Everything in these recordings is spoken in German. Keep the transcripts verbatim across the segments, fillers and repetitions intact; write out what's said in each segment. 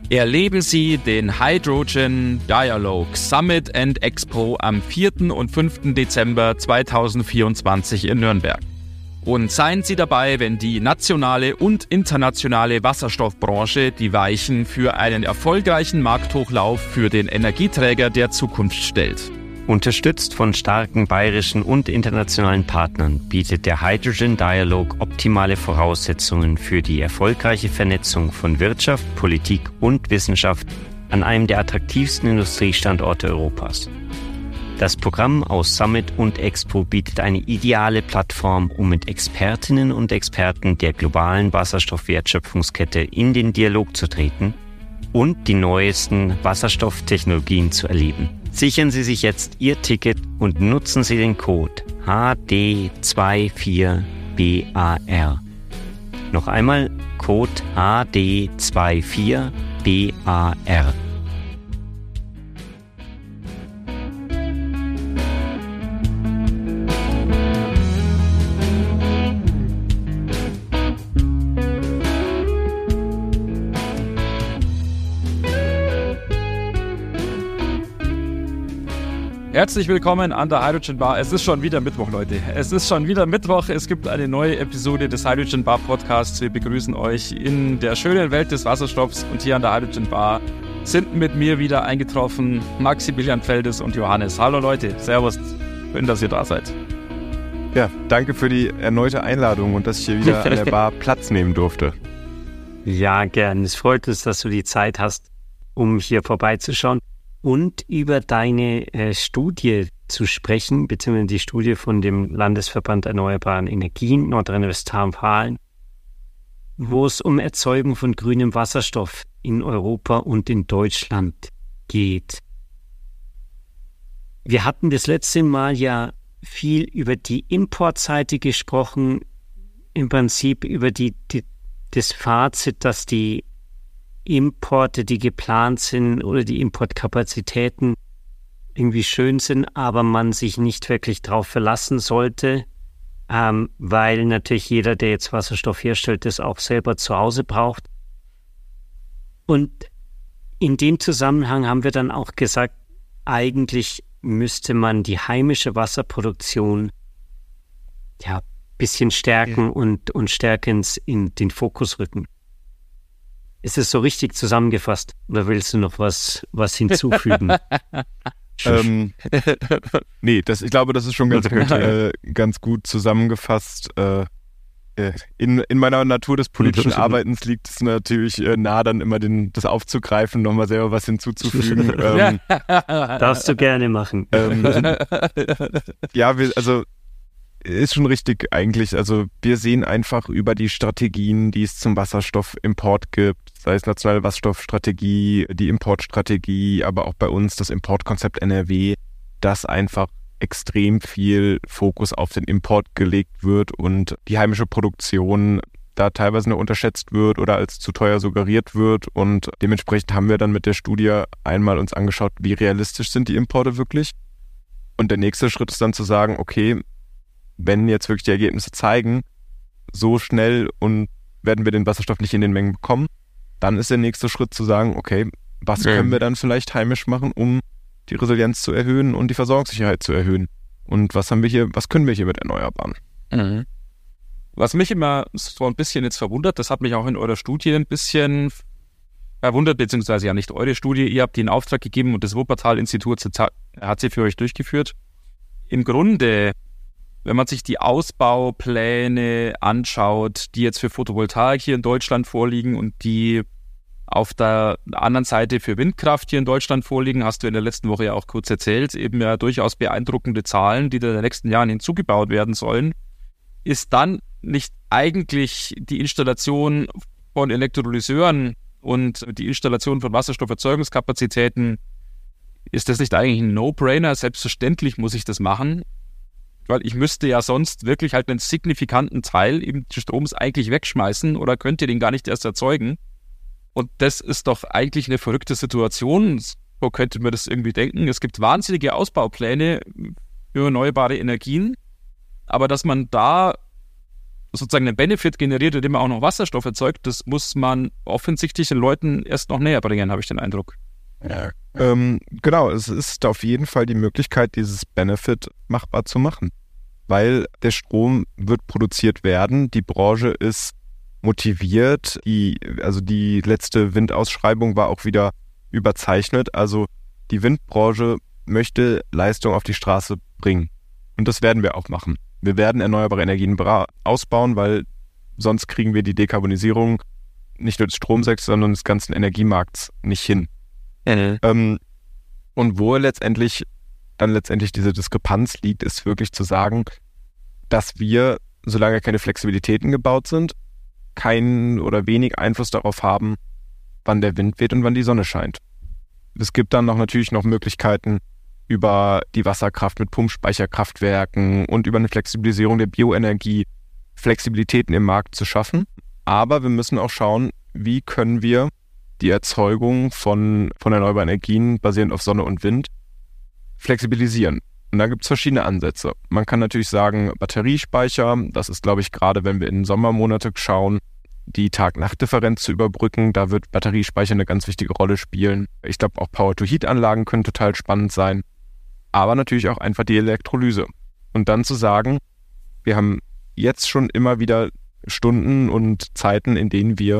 Erleben Sie den Hydrogen Dialogue Summit and Expo am vierten und fünften Dezember zweitausendvierundzwanzig in Nürnberg. Und seien Sie dabei, wenn die nationale und internationale Wasserstoffbranche die Weichen für einen erfolgreichen Markthochlauf für den Energieträger der Zukunft stellt. Unterstützt von starken bayerischen und internationalen Partnern bietet der Hydrogen Dialogue optimale Voraussetzungen für die erfolgreiche Vernetzung von Wirtschaft, Politik und Wissenschaft an einem der attraktivsten Industriestandorte Europas. Das Programm aus Summit und Expo bietet eine ideale Plattform, um mit Expertinnen und Experten der globalen Wasserstoffwertschöpfungskette in den Dialog zu treten und die neuesten Wasserstofftechnologien zu erleben. Sichern Sie sich jetzt Ihr Ticket und nutzen Sie den Code H D vierundzwanzig B A R. Noch einmal Code H D vierundzwanzig B A R. Herzlich willkommen an der Hydrogen Bar. Es ist schon wieder Mittwoch, Leute. Es ist schon wieder Mittwoch. Es gibt eine neue Episode des Hydrogen Bar Podcasts. Wir begrüßen euch in der schönen Welt des Wasserstoffs. Und hier an der Hydrogen Bar sind mit mir wieder eingetroffen Maximilian Feldes und Johannes. Hallo Leute, servus. Schön, dass ihr da seid. Ja, danke für die erneute Einladung und dass ich hier wieder an der Bar Platz nehmen durfte. Ja, gern. Es freut uns, dass du die Zeit hast, um hier vorbeizuschauen und über deine äh, Studie zu sprechen, beziehungsweise die Studie von dem Landesverband Erneuerbaren Energien Nordrhein-Westfalen, wo es um Erzeugung von grünem Wasserstoff in Europa und in Deutschland geht. Wir hatten das letzte Mal ja viel über die Importseite gesprochen, im Prinzip über die, die, das Fazit, dass die Importe, die geplant sind oder die Importkapazitäten irgendwie schön sind, aber man sich nicht wirklich drauf verlassen sollte, ähm, weil natürlich jeder, der jetzt Wasserstoff herstellt, das auch selber zu Hause braucht. Und in dem Zusammenhang haben wir dann auch gesagt, eigentlich müsste man die heimische Wasserproduktion ja ein bisschen stärken ja. und, und stärker ins, in den Fokus rücken. Ist es so richtig zusammengefasst oder willst du noch was, was hinzufügen? ähm, nee, das, ich glaube, das ist schon ganz gut, äh, ganz gut zusammengefasst. Äh, in, in meiner Natur des politischen Arbeitens liegt es natürlich äh, nah, dann immer den, das aufzugreifen, nochmal selber was hinzuzufügen. ähm, Darfst du gerne machen. Ähm, ja, wir, also ist schon richtig eigentlich. Also wir sehen einfach über die Strategien, die es zum Wasserstoffimport gibt, sei es nationale Wasserstoffstrategie, die Importstrategie, aber auch bei uns das Importkonzept N R W, dass einfach extrem viel Fokus auf den Import gelegt wird und die heimische Produktion da teilweise nur unterschätzt wird oder als zu teuer suggeriert wird. Und dementsprechend haben wir dann mit der Studie einmal uns angeschaut, wie realistisch sind die Importe wirklich. Und der nächste Schritt ist dann zu sagen, okay, wenn jetzt wirklich die Ergebnisse zeigen, so schnell und werden wir den Wasserstoff nicht in den Mengen bekommen, dann ist der nächste Schritt zu sagen, okay, was mhm. können wir dann vielleicht heimisch machen, um die Resilienz zu erhöhen und die Versorgungssicherheit zu erhöhen? Und was haben wir hier, was können wir hier mit Erneuerbaren? Mhm. Was mich immer so ein bisschen jetzt verwundert, das hat mich auch in eurer Studie ein bisschen verwundert, beziehungsweise ja nicht eure Studie, ihr habt die in Auftrag gegeben und das Wuppertal-Institut hat sie für euch durchgeführt. Im Grunde, wenn man sich die Ausbaupläne anschaut, die jetzt für Photovoltaik hier in Deutschland vorliegen und die auf der anderen Seite für Windkraft hier in Deutschland vorliegen, hast du in der letzten Woche ja auch kurz erzählt, eben ja durchaus beeindruckende Zahlen, die da in den nächsten Jahren hinzugebaut werden sollen, ist dann nicht eigentlich die Installation von Elektrolyseuren und die Installation von Wasserstofferzeugungskapazitäten, ist das nicht eigentlich ein No-Brainer? Selbstverständlich muss ich das machen. Weil ich müsste ja sonst wirklich halt einen signifikanten Teil eben des Stroms eigentlich wegschmeißen oder könnte den gar nicht erst erzeugen. Und das ist doch eigentlich eine verrückte Situation. So könnte man das irgendwie denken. Es gibt wahnsinnige Ausbaupläne für erneuerbare Energien, aber dass man da sozusagen einen Benefit generiert, indem man auch noch Wasserstoff erzeugt, das muss man offensichtlich den Leuten erst noch näher bringen, habe ich den Eindruck. Ja, ähm, genau, es ist auf jeden Fall die Möglichkeit, dieses Benefit machbar zu machen, weil der Strom wird produziert werden, die Branche ist motiviert, die, also die letzte Windausschreibung war auch wieder überzeichnet, also die Windbranche möchte Leistung auf die Straße bringen und das werden wir auch machen. Wir werden erneuerbare Energien bra- ausbauen, weil sonst kriegen wir die Dekarbonisierung nicht nur des Stromsektors, sondern des ganzen Energiemarkts nicht hin. Äh. Ähm, und wo letztendlich dann letztendlich diese Diskrepanz liegt, ist wirklich zu sagen, dass wir, solange keine Flexibilitäten gebaut sind, keinen oder wenig Einfluss darauf haben, wann der Wind weht und wann die Sonne scheint. Es gibt dann noch natürlich noch Möglichkeiten über die Wasserkraft mit Pumpspeicherkraftwerken und über eine Flexibilisierung der Bioenergie Flexibilitäten im Markt zu schaffen. Aber wir müssen auch schauen, wie können wir die Erzeugung von, von erneuerbaren Energien basierend auf Sonne und Wind flexibilisieren. Und da gibt es verschiedene Ansätze. Man kann natürlich sagen, Batteriespeicher, das ist, glaube ich, gerade wenn wir in Sommermonate schauen, die Tag-Nacht-Differenz zu überbrücken. Da wird Batteriespeicher eine ganz wichtige Rolle spielen. Ich glaube, auch Power-to-Heat-Anlagen können total spannend sein. Aber natürlich auch einfach die Elektrolyse. Und dann zu sagen, wir haben jetzt schon immer wieder Stunden und Zeiten, in denen wir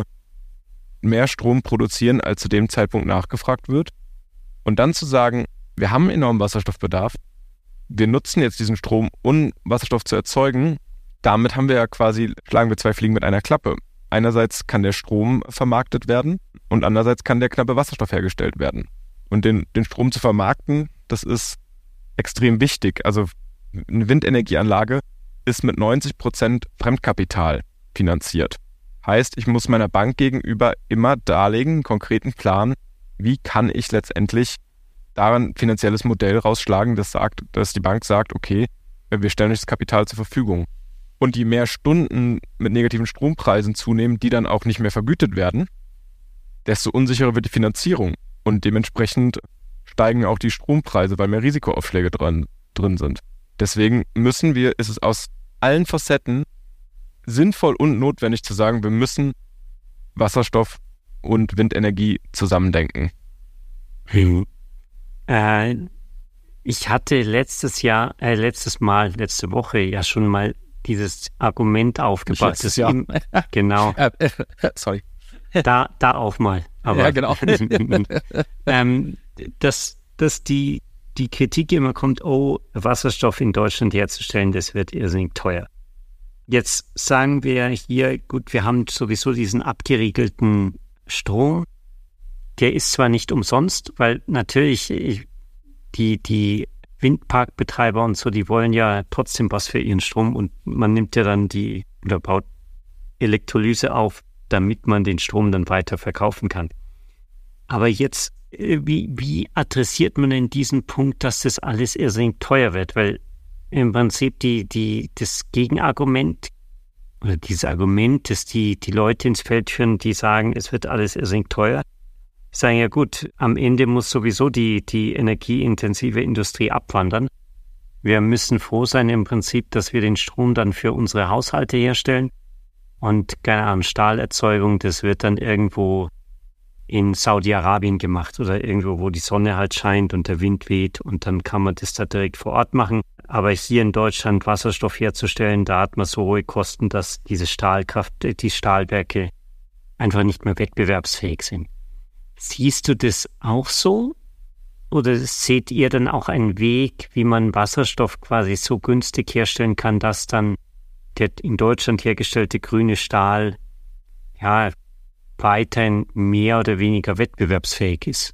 mehr Strom produzieren, als zu dem Zeitpunkt nachgefragt wird. Und dann zu sagen, wir haben enormen Wasserstoffbedarf, wir nutzen jetzt diesen Strom, um Wasserstoff zu erzeugen. Damit haben wir ja quasi, schlagen wir zwei Fliegen mit einer Klappe. Einerseits kann der Strom vermarktet werden und andererseits kann der knappe Wasserstoff hergestellt werden. Und den, den Strom zu vermarkten, das ist extrem wichtig. Also eine Windenergieanlage ist mit neunzig Prozent Fremdkapital finanziert. Heißt, ich muss meiner Bank gegenüber immer darlegen, einen konkreten Plan, wie kann ich letztendlich daran ein finanzielles Modell rausschlagen, das sagt, dass die Bank sagt, okay, wir stellen euch das Kapital zur Verfügung. Und je mehr Stunden mit negativen Strompreisen zunehmen, die dann auch nicht mehr vergütet werden, desto unsicherer wird die Finanzierung. Und dementsprechend steigen auch die Strompreise, weil mehr Risikoaufschläge dran, drin sind. Deswegen müssen wir, ist es aus allen Facetten sinnvoll und notwendig zu sagen, wir müssen Wasserstoff und Windenergie zusammendenken. Hm. Äh, ich hatte letztes Jahr, äh, letztes Mal, letzte Woche ja schon mal dieses Argument aufgebracht. Letztes Jahr. Im, genau. Äh, äh, sorry. Da, da auch mal. Aber, ja, genau. ähm, dass, dass die, die Kritik immer kommt, oh, Wasserstoff in Deutschland herzustellen, das wird irrsinnig teuer. Jetzt sagen wir hier, gut, wir haben sowieso diesen abgeriegelten Strom. Der ist zwar nicht umsonst, weil natürlich die, die Windparkbetreiber und so, die wollen ja trotzdem was für ihren Strom und man nimmt ja dann die, oder baut Elektrolyse auf, damit man den Strom dann weiter verkaufen kann. Aber jetzt, wie, wie adressiert man denn diesen Punkt, dass das alles irrsinnig teuer wird? Weil im Prinzip die, die, das Gegenargument oder dieses Argument, das die, die Leute ins Feld führen, die sagen, es wird alles irrsinnig teuer, sagen ja gut, am Ende muss sowieso die, die energieintensive Industrie abwandern. Wir müssen froh sein im Prinzip, dass wir den Strom dann für unsere Haushalte herstellen und keine Ahnung, Stahlerzeugung, das wird dann irgendwo in Saudi-Arabien gemacht oder irgendwo, wo die Sonne halt scheint und der Wind weht und dann kann man das da direkt vor Ort machen. Aber hier in Deutschland Wasserstoff herzustellen, da hat man so hohe Kosten, dass diese Stahlkraft, die Stahlwerke einfach nicht mehr wettbewerbsfähig sind. Siehst du das auch so? Oder seht ihr dann auch einen Weg, wie man Wasserstoff quasi so günstig herstellen kann, dass dann der in Deutschland hergestellte grüne Stahl ja weiterhin mehr oder weniger wettbewerbsfähig ist?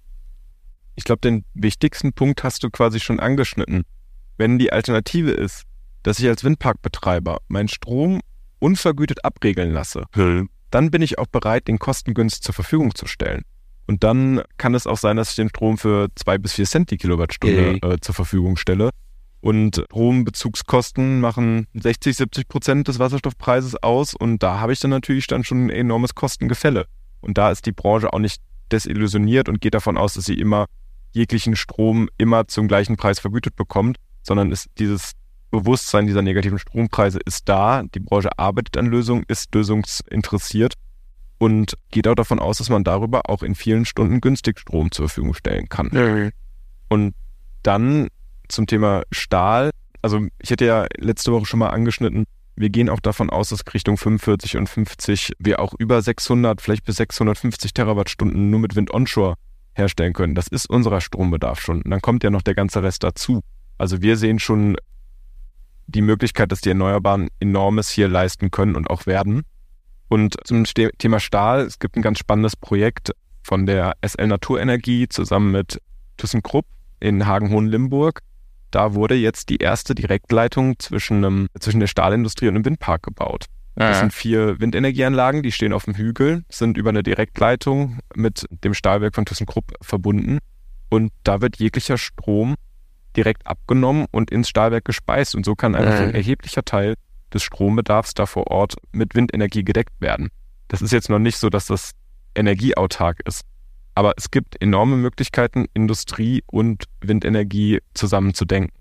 Ich glaube, den wichtigsten Punkt hast du quasi schon angeschnitten. Wenn die Alternative ist, dass ich als Windparkbetreiber meinen Strom unvergütet abregeln lasse, hm. dann bin ich auch bereit, den kostengünstig zur Verfügung zu stellen. Und dann kann es auch sein, dass ich den Strom für zwei bis vier Cent die Kilowattstunde okay. äh, zur Verfügung stelle. Und Strombezugskosten machen sechzig, siebzig Prozent des Wasserstoffpreises aus. Und da habe ich dann natürlich dann schon ein enormes Kostengefälle. Und da ist die Branche auch nicht desillusioniert und geht davon aus, dass sie immer jeglichen Strom immer zum gleichen Preis vergütet bekommt, sondern ist dieses Bewusstsein dieser negativen Strompreise ist da. Die Branche arbeitet an Lösungen, ist lösungsinteressiert und geht auch davon aus, dass man darüber auch in vielen Stunden günstig Strom zur Verfügung stellen kann. Mhm. Und dann zum Thema Stahl. Also ich hätte ja letzte Woche schon mal angeschnitten, wir gehen auch davon aus, dass Richtung fünfundvierzig und fünfzig wir auch über sechshundert, vielleicht bis sechshundertfünfzig Terawattstunden nur mit Wind onshore herstellen können. Das ist unser Strombedarf schon. Und dann kommt ja noch der ganze Rest dazu. Also wir sehen schon die Möglichkeit, dass die Erneuerbaren Enormes hier leisten können und auch werden. Und zum Thema Stahl, es gibt ein ganz spannendes Projekt von der S L Naturenergie zusammen mit ThyssenKrupp in Hagen-Hohenlimburg. Da wurde jetzt die erste Direktleitung zwischen, einem, zwischen der Stahlindustrie und einem Windpark gebaut. Ja. Das sind vier Windenergieanlagen, die stehen auf dem Hügel, sind über eine Direktleitung mit dem Stahlwerk von ThyssenKrupp verbunden. Und da wird jeglicher Strom direkt abgenommen und ins Stahlwerk gespeist. Und so kann einfach ja. ein erheblicher Teil des Strombedarfs da vor Ort mit Windenergie gedeckt werden. Das ist jetzt noch nicht so, dass das energieautark ist. Aber es gibt enorme Möglichkeiten, Industrie und Windenergie zusammen zu denken.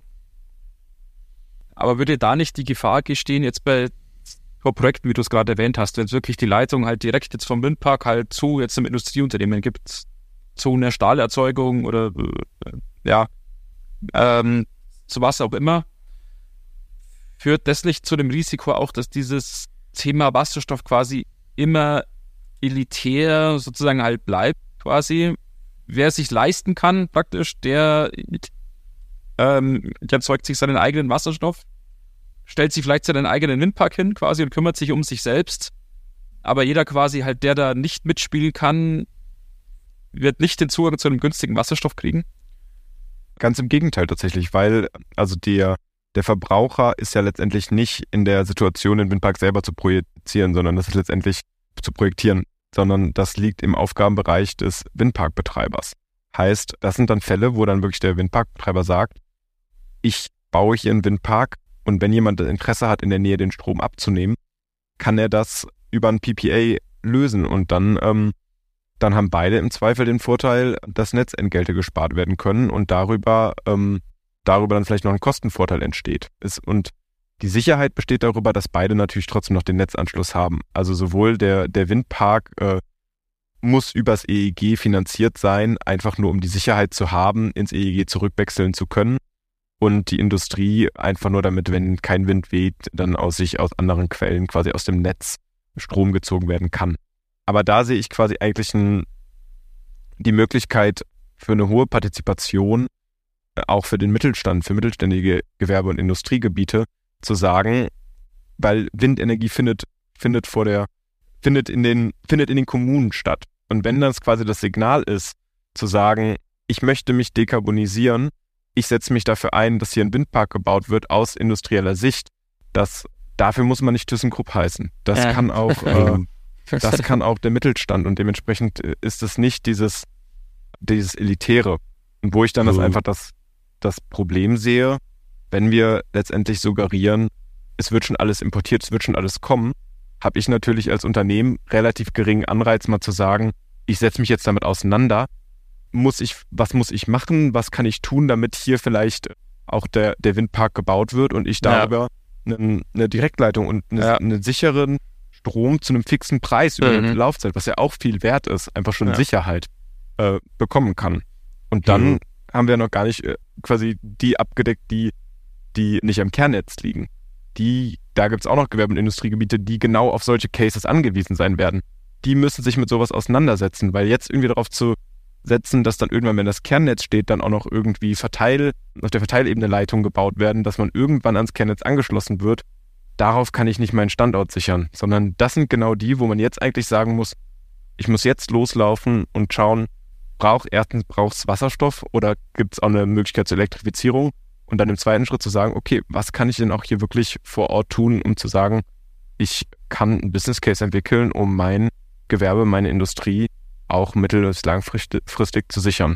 Aber würde da nicht die Gefahr bestehen, jetzt bei Projekten, wie du es gerade erwähnt hast, wenn es wirklich die Leitung halt direkt jetzt vom Windpark halt zu jetzt im Industrieunternehmen gibt, zu einer Stahlerzeugung oder äh, ja, ähm, zu was auch immer, führt das nicht zu dem Risiko auch, dass dieses Thema Wasserstoff quasi immer elitär sozusagen halt bleibt? Quasi, wer es sich leisten kann, praktisch, der, ähm, der erzeugt sich seinen eigenen Wasserstoff, stellt sich vielleicht seinen eigenen Windpark hin quasi und kümmert sich um sich selbst. Aber jeder quasi halt, der da nicht mitspielen kann, wird nicht den Zugang zu einem günstigen Wasserstoff kriegen. Ganz im Gegenteil tatsächlich, weil also der, der Verbraucher ist ja letztendlich nicht in der Situation, den Windpark selber zu projizieren, sondern das ist letztendlich zu projektieren. sondern das liegt im Aufgabenbereich des Windparkbetreibers. Heißt, das sind dann Fälle, wo dann wirklich der Windparkbetreiber sagt, ich baue hier einen Windpark und wenn jemand das Interesse hat, in der Nähe den Strom abzunehmen, kann er das über ein P P A lösen und dann, ähm, dann haben beide im Zweifel den Vorteil, dass Netzentgelte gespart werden können und darüber, ähm, darüber dann vielleicht noch ein Kostenvorteil entsteht. Ist, und die Sicherheit besteht darüber, dass beide natürlich trotzdem noch den Netzanschluss haben. Also sowohl der, der Windpark äh, muss übers E E G finanziert sein, einfach nur um die Sicherheit zu haben, ins E E G zurückwechseln zu können. Und die Industrie einfach nur damit, wenn kein Wind weht, dann aus sich aus anderen Quellen, quasi aus dem Netz, Strom gezogen werden kann. Aber da sehe ich quasi eigentlich ein, die Möglichkeit für eine hohe Partizipation, auch für den Mittelstand, für mittelständige Gewerbe- und Industriegebiete, zu sagen, weil Windenergie findet, findet vor der, findet in den, findet in den Kommunen statt. Und wenn das quasi das Signal ist, zu sagen, ich möchte mich dekarbonisieren, ich setze mich dafür ein, dass hier ein Windpark gebaut wird aus industrieller Sicht, das, dafür muss man nicht ThyssenKrupp heißen. Das ja. kann auch, äh, das kann auch der Mittelstand und dementsprechend ist es nicht dieses, dieses Elitäre. Und wo ich dann mhm. das einfach das, das Problem sehe, wenn wir letztendlich suggerieren, es wird schon alles importiert, es wird schon alles kommen, habe ich natürlich als Unternehmen relativ geringen Anreiz, mal zu sagen, ich setze mich jetzt damit auseinander. Muss ich, was muss ich machen? Was kann ich tun, damit hier vielleicht auch der, der Windpark gebaut wird und ich darüber ja. eine, eine Direktleitung und eine, ja. einen sicheren Strom zu einem fixen Preis über mhm. eine Laufzeit, was ja auch viel wert ist, einfach schon ja. Sicherheit äh, bekommen kann. Und dann mhm. haben wir noch gar nicht äh, quasi die abgedeckt, die die nicht am Kernnetz liegen. Die, da gibt es auch noch Gewerbe- und Industriegebiete, die genau auf solche Cases angewiesen sein werden. Die müssen sich mit sowas auseinandersetzen, weil jetzt irgendwie darauf zu setzen, dass dann irgendwann, wenn das Kernnetz steht, dann auch noch irgendwie Verteil, auf der Verteilebene Leitungen gebaut werden, dass man irgendwann ans Kernnetz angeschlossen wird, darauf kann ich nicht meinen Standort sichern, sondern das sind genau die, wo man jetzt eigentlich sagen muss, ich muss jetzt loslaufen und schauen, braucht erstens braucht es Wasserstoff oder gibt es auch eine Möglichkeit zur Elektrifizierung? Und dann im zweiten Schritt zu sagen, okay, was kann ich denn auch hier wirklich vor Ort tun, um zu sagen, ich kann einen Business Case entwickeln, um mein Gewerbe, meine Industrie auch mittel- bis langfristig zu sichern.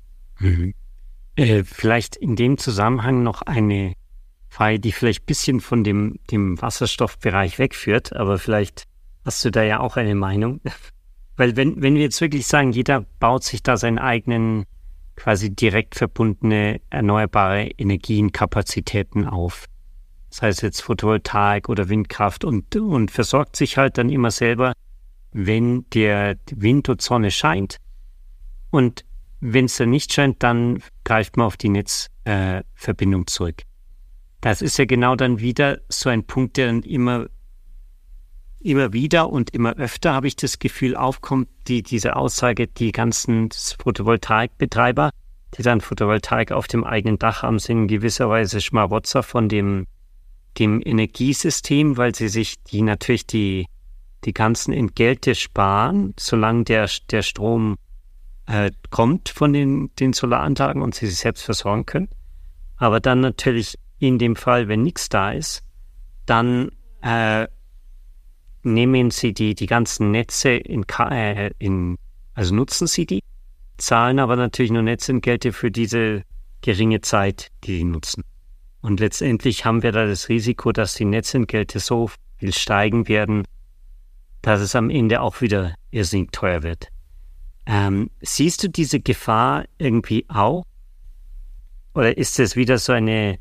Mhm. Äh, vielleicht in dem Zusammenhang noch eine Frage, die vielleicht ein bisschen von dem, dem Wasserstoffbereich wegführt, aber vielleicht hast du da ja auch eine Meinung. Weil wenn, wenn wir jetzt wirklich sagen, jeder baut sich da seinen eigenen quasi direkt verbundene erneuerbare Energienkapazitäten auf. sei es jetzt Photovoltaik oder Windkraft, und, und versorgt sich halt dann immer selber, wenn der Wind und Sonne scheint. Und wenn es dann nicht scheint, dann greift man auf die Netzverbindung äh, zurück. Das ist ja genau dann wieder so ein Punkt, der dann immer, immer wieder und immer öfter, habe ich das Gefühl, aufkommt, die, diese Aussage, die ganzen Photovoltaikbetreiber, die dann Photovoltaik auf dem eigenen Dach haben, sind in gewisser Weise Schmarotzer von dem, dem Energiesystem, weil sie sich die natürlich die, die ganzen Entgelte sparen, solange der, der Strom äh, kommt von den, den Solaranlagen und sie sich selbst versorgen können. Aber dann natürlich in dem Fall, wenn nichts da ist, dann äh, nehmen sie die, die ganzen Netze in, äh, in, also nutzen sie die, zahlen aber natürlich nur Netzentgelte für diese geringe Zeit, die sie nutzen. Und letztendlich haben wir da das Risiko, dass die Netzentgelte so viel steigen werden, dass es am Ende auch wieder irrsinnig teuer wird. Ähm, siehst du diese Gefahr irgendwie auch? Oder ist es wieder so eine,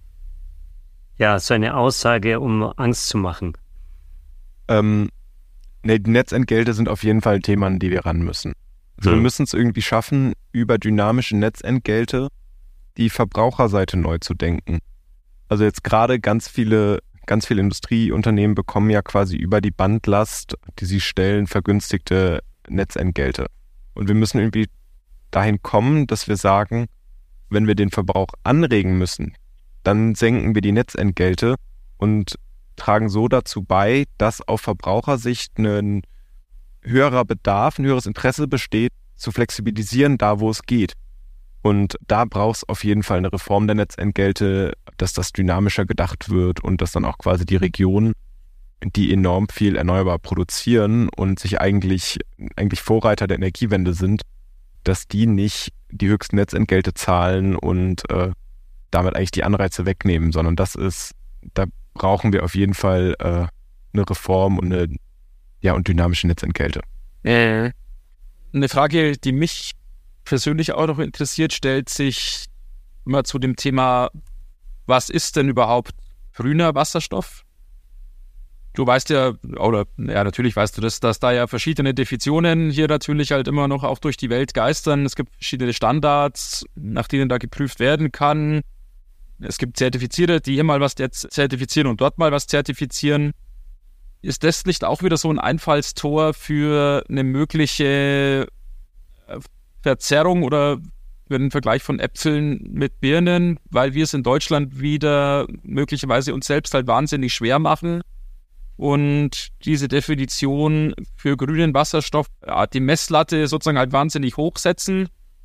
ja, so eine Aussage, um Angst zu machen? Ähm, ne, die Netzentgelte sind auf jeden Fall ein Thema, an die wir ran müssen. Also hm. wir müssen es irgendwie schaffen, über dynamische Netzentgelte die Verbraucherseite neu zu denken. Also jetzt gerade ganz viele, ganz viele Industrieunternehmen bekommen ja quasi über die Bandlast, die sie stellen, vergünstigte Netzentgelte. Und wir müssen irgendwie dahin kommen, dass wir sagen, wenn wir den Verbrauch anregen müssen, dann senken wir die Netzentgelte und tragen so dazu bei, dass auf Verbrauchersicht ein höherer Bedarf, ein höheres Interesse besteht, zu flexibilisieren, da wo es geht. Und da braucht es auf jeden Fall eine Reform der Netzentgelte, dass das dynamischer gedacht wird und dass dann auch quasi die Regionen, die enorm viel erneuerbar produzieren und sich eigentlich, eigentlich Vorreiter der Energiewende sind, dass die nicht die höchsten Netzentgelte zahlen und äh, damit eigentlich die Anreize wegnehmen, sondern das ist, da brauchen wir auf jeden Fall äh, eine Reform und eine, ja, und dynamische Netzentgelte. Äh, eine Frage, die mich persönlich auch noch interessiert, stellt sich immer zu dem Thema, was ist denn überhaupt grüner Wasserstoff? Du weißt ja, oder ja, natürlich weißt du das, dass da ja verschiedene Definitionen hier natürlich halt immer noch auch durch die Welt geistern. Es gibt verschiedene Standards, nach denen da geprüft werden kann. Es gibt Zertifizierte, die hier mal was zertifizieren und dort mal was zertifizieren. Ist das nicht auch wieder so ein Einfallstor für eine mögliche Verzerrung oder einen Vergleich von Äpfeln mit Birnen, weil wir es in Deutschland wieder möglicherweise uns selbst halt wahnsinnig schwer machen und diese Definition für grünen Wasserstoff, ja, die Messlatte sozusagen halt wahnsinnig hochsetzen,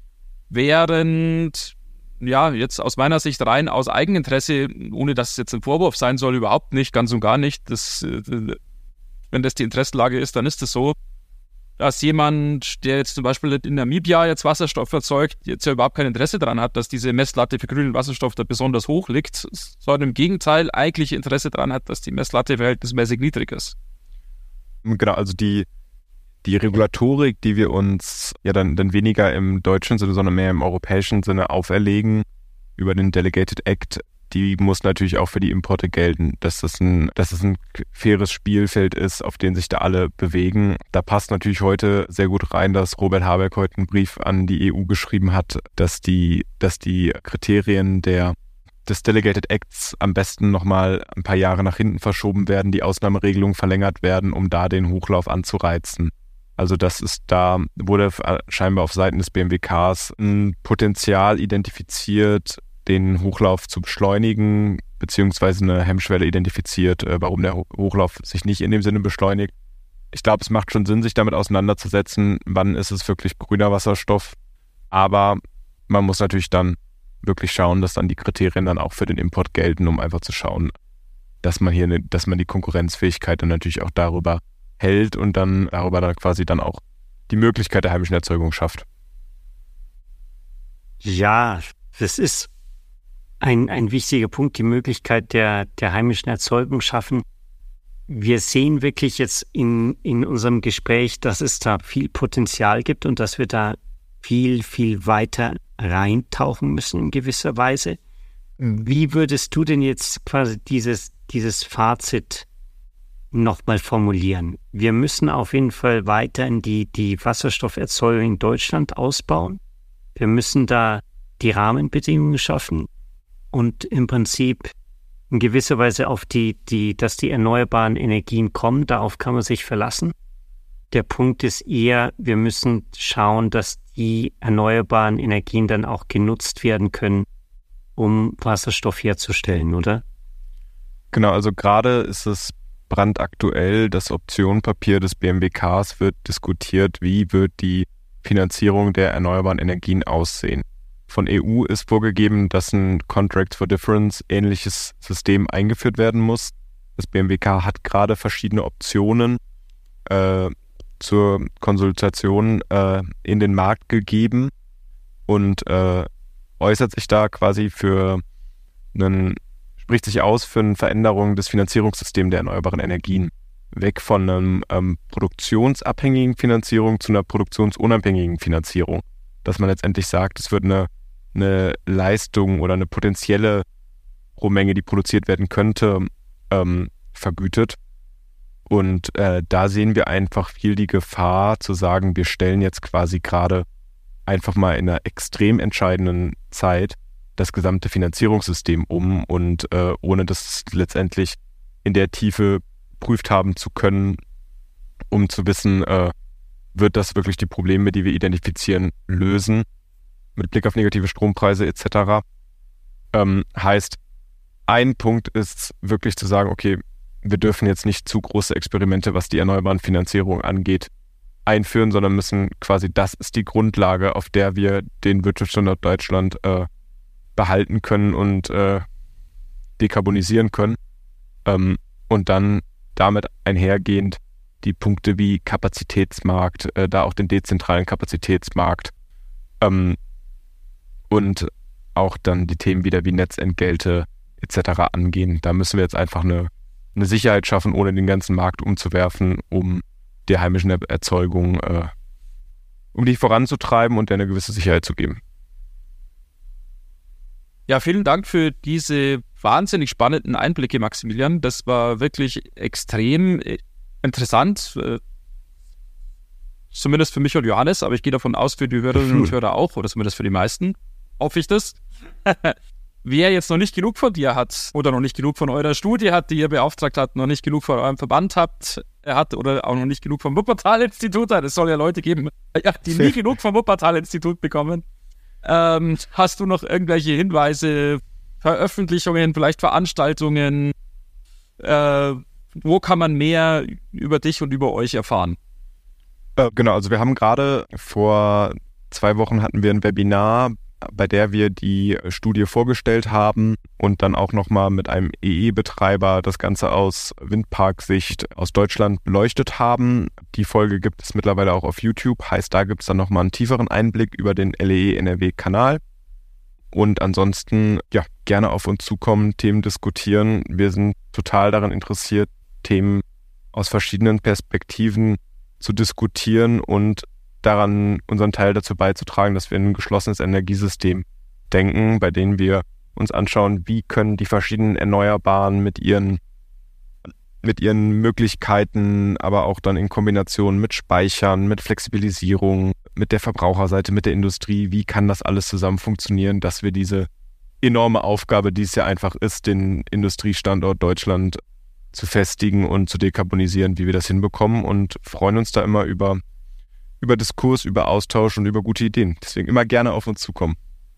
während ja, jetzt aus meiner Sicht rein aus Eigeninteresse, ohne dass es jetzt ein Vorwurf sein soll, überhaupt nicht, ganz und gar nicht. Das, wenn das die Interessenlage ist, dann ist es so, dass jemand, der jetzt zum Beispiel in Namibia jetzt Wasserstoff erzeugt, jetzt ja überhaupt kein Interesse daran hat, dass diese Messlatte für grünen Wasserstoff da besonders hoch liegt, sondern im Gegenteil eigentlich Interesse daran hat, dass die Messlatte verhältnismäßig niedrig ist. Genau, also die Die Regulatorik, die wir uns ja dann, dann weniger im deutschen Sinne, sondern mehr im europäischen Sinne auferlegen, über den Delegated Act, die muss natürlich auch für die Importe gelten, dass das ein, dass es ein faires Spielfeld ist, auf dem sich da alle bewegen. Da passt natürlich heute sehr gut rein, dass Robert Habeck heute einen Brief an die E U geschrieben hat, dass die, dass die Kriterien der des Delegated Acts am besten nochmal ein paar Jahre nach hinten verschoben werden, die Ausnahmeregelungen verlängert werden, um da den Hochlauf anzureizen. Also das ist, da wurde scheinbar auf Seiten des B M W Ks ein Potenzial identifiziert, den Hochlauf zu beschleunigen, beziehungsweise eine Hemmschwelle identifiziert, warum der Hochlauf sich nicht in dem Sinne beschleunigt. Ich glaube, es macht schon Sinn, sich damit auseinanderzusetzen, wann ist es wirklich grüner Wasserstoff. Aber man muss natürlich dann wirklich schauen, dass dann die Kriterien dann auch für den Import gelten, um einfach zu schauen, dass man hier, eine, dass man die Konkurrenzfähigkeit dann natürlich auch darüber hält und dann darüber dann quasi dann auch die Möglichkeit der heimischen Erzeugung schafft. Ja, das ist ein, ein wichtiger Punkt, die Möglichkeit der, der heimischen Erzeugung schaffen. Wir sehen wirklich jetzt in, in unserem Gespräch, dass es da viel Potenzial gibt und dass wir da viel, viel weiter reintauchen müssen in gewisser Weise. Wie würdest du denn jetzt quasi dieses, dieses Fazit nochmal formulieren? Wir müssen auf jeden Fall weiterhin die, die Wasserstofferzeugung in Deutschland ausbauen. Wir müssen da die Rahmenbedingungen schaffen und im Prinzip in gewisser Weise auf die, die, dass die erneuerbaren Energien kommen, darauf kann man sich verlassen. Der Punkt ist eher, wir müssen schauen, dass die erneuerbaren Energien dann auch genutzt werden können, um Wasserstoff herzustellen, oder? Genau, also gerade ist es brandaktuell, das Optionenpapier des B M W Ks wird diskutiert, wie wird die Finanzierung der erneuerbaren Energien aussehen. Von E U ist vorgegeben, dass ein Contract for Difference ähnliches System eingeführt werden muss. Das B M W K hat gerade verschiedene Optionen äh, zur Konsultation äh, in den Markt gegeben und äh, äußert sich da quasi für einen, spricht sich aus für eine Veränderung des Finanzierungssystems der erneuerbaren Energien. Weg von einer ähm, produktionsabhängigen Finanzierung zu einer produktionsunabhängigen Finanzierung. Dass man letztendlich sagt, es wird eine, eine Leistung oder eine potenzielle Rohmenge, die produziert werden könnte, ähm, vergütet. Und äh, da sehen wir einfach viel die Gefahr zu sagen, wir stellen jetzt quasi gerade einfach mal in einer extrem entscheidenden Zeit das gesamte Finanzierungssystem um und äh, ohne das letztendlich in der Tiefe geprüft haben zu können, um zu wissen, äh, wird das wirklich die Probleme, die wir identifizieren, lösen, mit Blick auf negative Strompreise et cetera. Ähm, heißt, ein Punkt ist wirklich zu sagen, okay, wir dürfen jetzt nicht zu große Experimente, was die erneuerbaren Finanzierung angeht, einführen, sondern müssen quasi, das ist die Grundlage, auf der wir den Wirtschaftsstandort Deutschland äh, behalten können und äh, dekarbonisieren können. Ähm, und dann damit einhergehend die Punkte wie Kapazitätsmarkt, äh, da auch den dezentralen Kapazitätsmarkt ähm, und auch dann die Themen wieder wie Netzentgelte et cetera angehen. Da müssen wir jetzt einfach eine, eine Sicherheit schaffen, ohne den ganzen Markt umzuwerfen, um der heimischen Erzeugung, äh, um die voranzutreiben und eine gewisse Sicherheit zu geben. Ja, vielen Dank für diese wahnsinnig spannenden Einblicke, Maximilian. Das war wirklich extrem interessant, äh, zumindest für mich und Johannes, aber ich gehe davon aus, für die Hörerinnen und Hörer auch, oder zumindest für die meisten, hoffe ich das. Wer jetzt noch nicht genug von dir hat oder noch nicht genug von eurer Studie hat, die ihr beauftragt habt, noch nicht genug von eurem Verband habt, er hat oder auch noch nicht genug vom Wuppertal-Institut hat, es soll ja Leute geben, die nie genug vom Wuppertal-Institut bekommen. Ähm, hast du noch irgendwelche Hinweise, Veröffentlichungen, vielleicht Veranstaltungen? Äh, wo kann man mehr über dich und über euch erfahren? Äh, genau, also wir haben gerade vor zwei Wochen hatten wir ein Webinar, bei der wir die Studie vorgestellt haben und dann auch nochmal mit einem E E-Betreiber das Ganze aus Windparksicht aus Deutschland beleuchtet haben. Die Folge gibt es mittlerweile auch auf YouTube, heißt, da gibt es dann nochmal einen tieferen Einblick über den L E E N R W-Kanal. Und ansonsten, ja, gerne auf uns zukommen, Themen diskutieren. Wir sind total daran interessiert, Themen aus verschiedenen Perspektiven zu diskutieren und daran unseren Teil dazu beizutragen, dass wir in ein geschlossenes Energiesystem denken, bei dem wir uns anschauen, wie können die verschiedenen Erneuerbaren mit ihren, mit ihren Möglichkeiten, aber auch dann in Kombination mit Speichern, mit Flexibilisierung, mit der Verbraucherseite, mit der Industrie, wie kann das alles zusammen funktionieren, dass wir diese enorme Aufgabe, die es ja einfach ist, den Industriestandort Deutschland zu festigen und zu dekarbonisieren, wie wir das hinbekommen, und freuen uns da immer über über Diskurs, über Austausch und über gute Ideen. Deswegen immer gerne auf uns zukommen.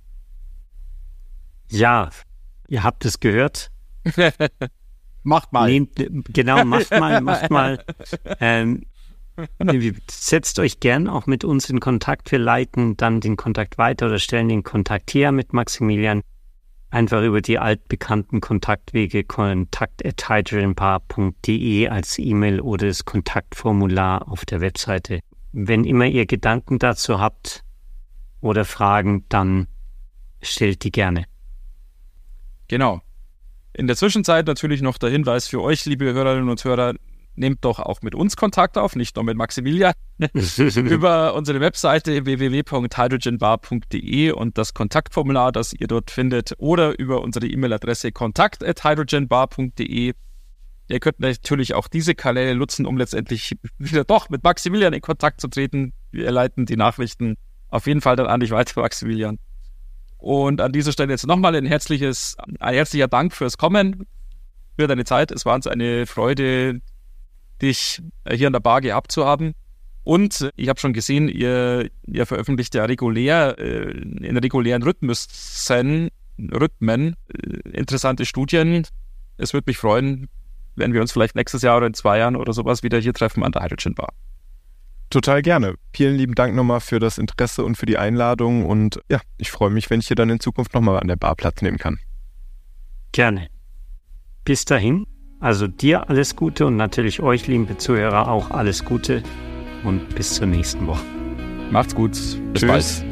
Ja, ihr habt es gehört. Macht mal. Nehmt, genau, macht mal, macht mal. Ähm, setzt euch gern auch mit uns in Kontakt. Wir leiten dann den Kontakt weiter oder stellen den Kontakt her mit Maximilian. Einfach über die altbekannten Kontaktwege, kontakt at hydrogenbar punkt de als E-Mail oder das Kontaktformular auf der Webseite. Wenn immer ihr Gedanken dazu habt oder Fragen, dann stellt die gerne. Genau. In der Zwischenzeit natürlich noch der Hinweis für euch, liebe Hörerinnen und Hörer, nehmt doch auch mit uns Kontakt auf, nicht nur mit Maximilian, über unsere Webseite w w w punkt hydrogenbar punkt d e und das Kontaktformular, das ihr dort findet, oder über unsere E-Mail-Adresse kontakt at hydrogenbar punkt d e. Ihr könnt natürlich auch diese Kanäle nutzen, um letztendlich wieder doch mit Maximilian in Kontakt zu treten. Wir leiten die Nachrichten auf jeden Fall dann an dich weiter, Maximilian. Und an dieser Stelle jetzt nochmal ein herzliches, ein herzlicher Dank fürs Kommen, für deine Zeit. Es war uns eine Freude, dich hier an der Bar gehabt zu haben. Und ich habe schon gesehen, ihr, ihr veröffentlicht ja regulär, äh, in regulären Rhythmen, Rhythmen äh, interessante Studien. Es würde mich freuen, wenn wir uns vielleicht nächstes Jahr oder in zwei Jahren oder sowas wieder hier treffen an der Hydrogen Bar. Total gerne. Vielen lieben Dank nochmal für das Interesse und für die Einladung. Und ja, ich freue mich, wenn ich hier dann in Zukunft nochmal an der Bar Platz nehmen kann. Gerne. Bis dahin, also dir alles Gute und natürlich euch, liebe Zuhörer, auch alles Gute und bis zur nächsten Woche. Macht's gut. Bis Tschüss. bald.